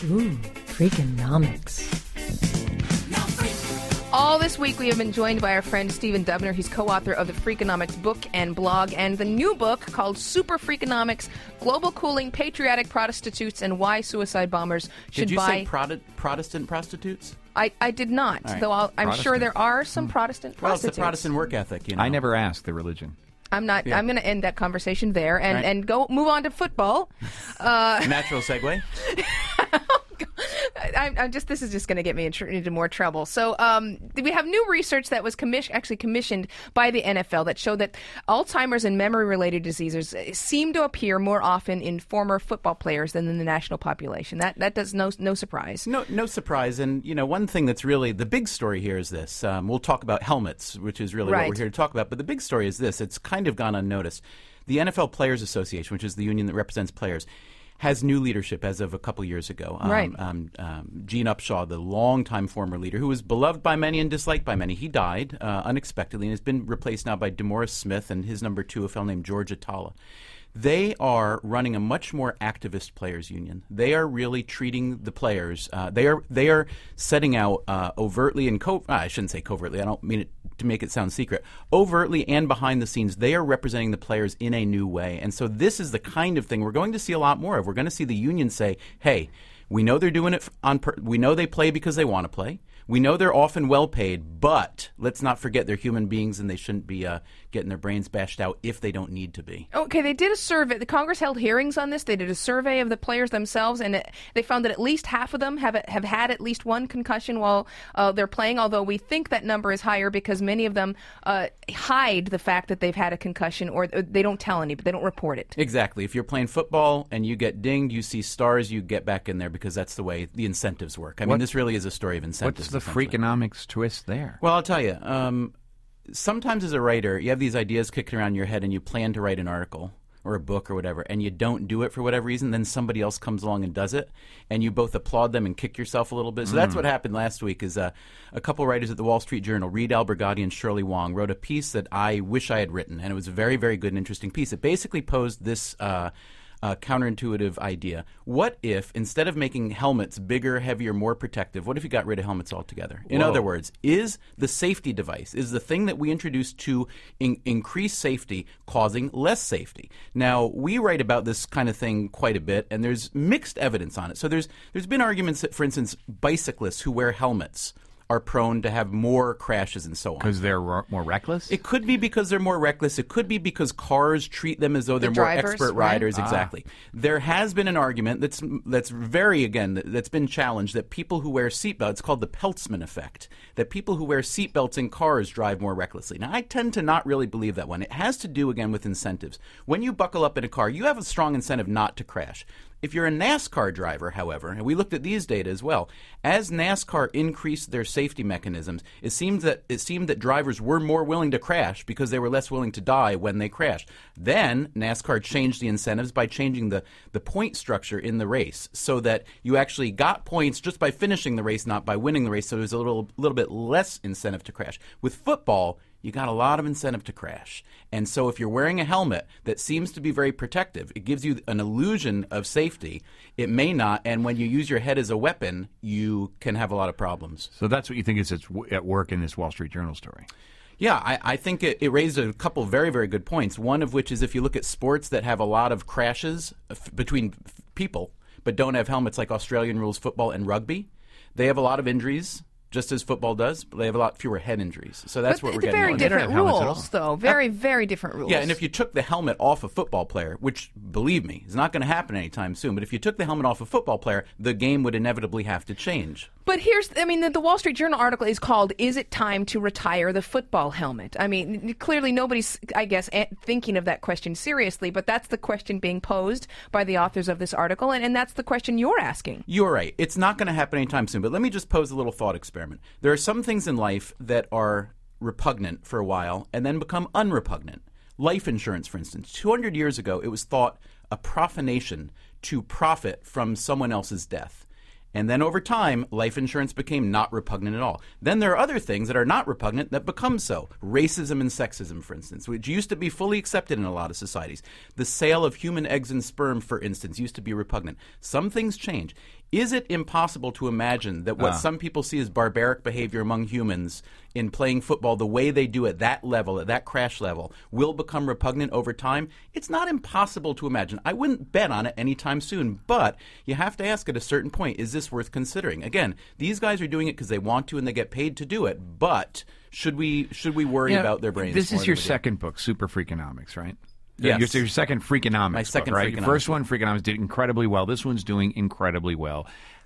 Ooh, Freakonomics. All this week, we have been joined by our friend Stephen Dubner. He's co-author of the Freakonomics book and blog, and the new book called Super Freakonomics: Global Cooling, Patriotic Prostitutes, and Why Suicide Bombers Should Buy... Did you say Protestant prostitutes? I did not, right. though I'm sure there are some Protestant Well, prostitutes. it's the Protestant work ethic, you know. I never asked the religion. I'm not. Yeah. I'm going to end that conversation there and, Right. and go move on to football. Natural segue. This is just going to get me into more trouble. So we have new research that was commissioned by the NFL that showed that Alzheimer's and memory-related diseases seem to appear more often in former football players than in the national population. That does no surprise. No surprise. And, you know, one thing that's really the big story here is this. We'll talk about helmets, which is really what we're here to talk about. But the big story is this. It's kind of gone unnoticed. The NFL Players Association, which is the union that represents players, has new leadership as of a couple years ago. Right. Gene Upshaw, the longtime former leader, who was beloved by many and disliked by many, he died unexpectedly and has been replaced now by DeMaurice Smith and his number two, a fellow named George Atala. They are running a much more activist players union. They are really treating the players. They are setting out overtly and I shouldn't say covertly. I don't mean it to make it sound secret. Overtly and behind the scenes, they are representing the players in a new way. And so this is the kind of thing we're going to see a lot more of. We're going to see the union say, "Hey, we know they're doing it we know they play because they want to play. We know they're often well paid, but let's not forget they're human beings and they shouldn't be getting their brains bashed out if they don't need to be." Okay, they did a survey. The Congress held hearings on this. They did a survey of the players themselves, and they found that at least half of them have had at least one concussion while they're playing, although we think that number is higher because many of them hide the fact that they've had a concussion, or they don't tell anybody, they don't report it. Exactly. If you're playing football and you get dinged, you see stars, you get back in there because that's the way the incentives work. I mean, this really is a story of incentives. What's the Freakonomics twist there? Well, I'll tell you. Sometimes as a writer, you have these ideas kicking around in your head and you plan to write an article or a book or whatever, and you don't do it for whatever reason, then somebody else comes along and does it, and you both applaud them and kick yourself a little bit. So that's what happened last week is a couple writers at the Wall Street Journal, Reed Albergati and Shirley Wong, wrote a piece that I wish I had written, and it was a very, very good and interesting piece. It basically posed this counterintuitive idea. What if, instead of making helmets bigger, heavier, more protective, what if you got rid of helmets altogether? In other words, is the safety device, is the thing that we introduced to increase safety causing less safety? Now, we write about this kind of thing quite a bit, and there's mixed evidence on it. So there's been arguments that, for instance, bicyclists who wear helmets are prone to have more crashes and so on. Because they're more reckless? It could be because they're more reckless. It could be because cars treat them as though they're more drivers, expert right? riders. Exactly. There has been an argument that's been challenged that people who wear seatbelts, it's called the Peltzman effect, that people who wear seatbelts in cars drive more recklessly. Now, I tend to not really believe that one. It has to do, again, with incentives. When you buckle up in a car, you have a strong incentive not to crash. If you're a NASCAR driver, however, and we looked at these data as well, as NASCAR increased their safety mechanisms, it seemed that drivers were more willing to crash because they were less willing to die when they crashed. Then NASCAR changed the incentives by changing the point structure in the race so that you actually got points just by finishing the race, not by winning the race, so there's a little bit less incentive to crash. With football, you got a lot of incentive to crash. And so if you're wearing a helmet that seems to be very protective, it gives you an illusion of safety. It may not, and when you use your head as a weapon, you can have a lot of problems. So that's what you think is at work in this Wall Street Journal story? Yeah, I think it raised a couple very, very good points, one of which is if you look at sports that have a lot of crashes between people but don't have helmets, like Australian rules football and rugby, they have a lot of injuries, just as football does, but they have a lot fewer head injuries. So that's what we're getting. Very on. different rules, though. Very, very different rules. Yeah, and if you took the helmet off a football player, which, believe me, is not going to happen anytime soon, but if you took the helmet off a football player, the game would inevitably have to change. But the Wall Street Journal article is called, "Is it time to retire the football helmet?" I mean, clearly nobody's, I guess, thinking of that question seriously, but that's the question being posed by the authors of this article, and that's the question you're asking. You're right. It's not going to happen anytime soon, but let me just pose a little thought experiment. There are some things in life that are repugnant for a while and then become unrepugnant. Life insurance, for instance. 200 years ago, it was thought a profanation to profit from someone else's death. And then over time, life insurance became not repugnant at all. Then there are other things that are not repugnant that become so. Racism and sexism, for instance, which used to be fully accepted in a lot of societies. The sale of human eggs and sperm, for instance, used to be repugnant. Some things change. Is it impossible to imagine that what some people see as barbaric behavior among humans in playing football the way they do at that level, at that crash level, will become repugnant over time? It's not impossible to imagine. I wouldn't bet on it anytime soon, but you have to ask at a certain point, is this worth considering? Again, these guys are doing it because they want to and they get paid to do it, but should we worry about their brains? This is more your than we do? second book, Super Freakonomics, right? Yes. Your second Freakonomics My second book, right? Freakonomics Your first one, Freakonomics, did incredibly well. This one's doing incredibly well.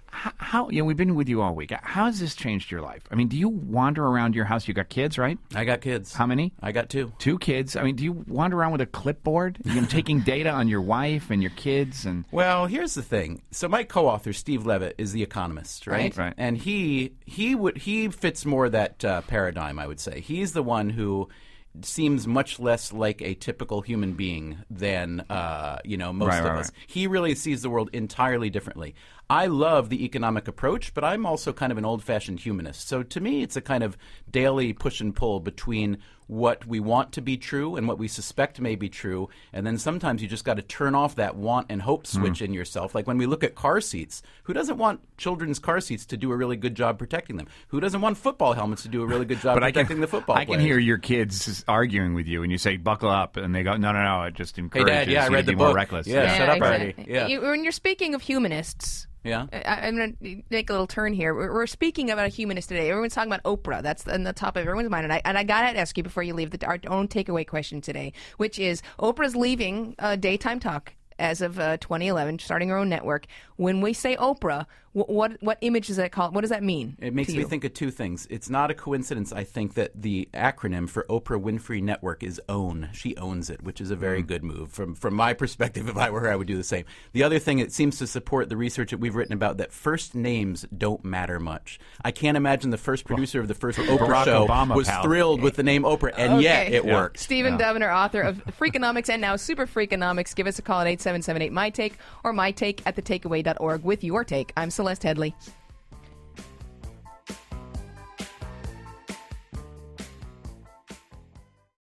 How we've been with you all week. How has this changed your life? I mean, do you wander around your house? You got kids, right? I got kids. How many? I got 2. 2 kids. I mean, do you wander around with a clipboard? You know, taking data on your wife and your kids and Well, here's the thing. So my co-author, Steve Levitt, is the economist, right? Right. And he fits more that paradigm, I would say. He's the one who seems much less like a typical human being than most of us. He really sees the world entirely differently. I love the economic approach, but I'm also kind of an old-fashioned humanist. So to me, it's a kind of daily push and pull between what we want to be true and what we suspect may be true, and then sometimes you just got to turn off that want and hope switch in yourself. Like when we look at car seats, who doesn't want children's car seats to do a really good job protecting them? Who doesn't want football helmets to do a really good job protecting the football I can players? hear your kids arguing with you, and you say, buckle up, and they go, no, it just Hey, encourages Dad, you I to read be the more book. reckless. Yeah, shut up exactly. already. Yeah. When you're speaking of humanists, Yeah. I'm going to make a little turn here. We're speaking about a humanist today. Everyone's talking about Oprah. That's in the top of everyone's mind. And I got to ask you before you leave our own takeaway question today, which is Oprah's leaving daytime talk as of 2011, starting her own network. When we say Oprah, what image does that call? What does that mean? It makes to me you? think of 2 things. It's not a coincidence, I think, that the acronym for Oprah Winfrey Network is OWN. She owns it, which is a very good move. From my perspective, if I were her, I would do the same. The other thing, it seems to support the research that we've written about that first names don't matter much. I can't imagine the first producer of the first Oprah Barack show Obama, was pal. thrilled with the name Oprah, and yet Okay. it worked. Stephen Dubner, author of Freakonomics and now Super Freakonomics. Give us a call at 877-8-MY-TAKE or mytake@thetakeaway.org with your take. I'm Celeste Headley.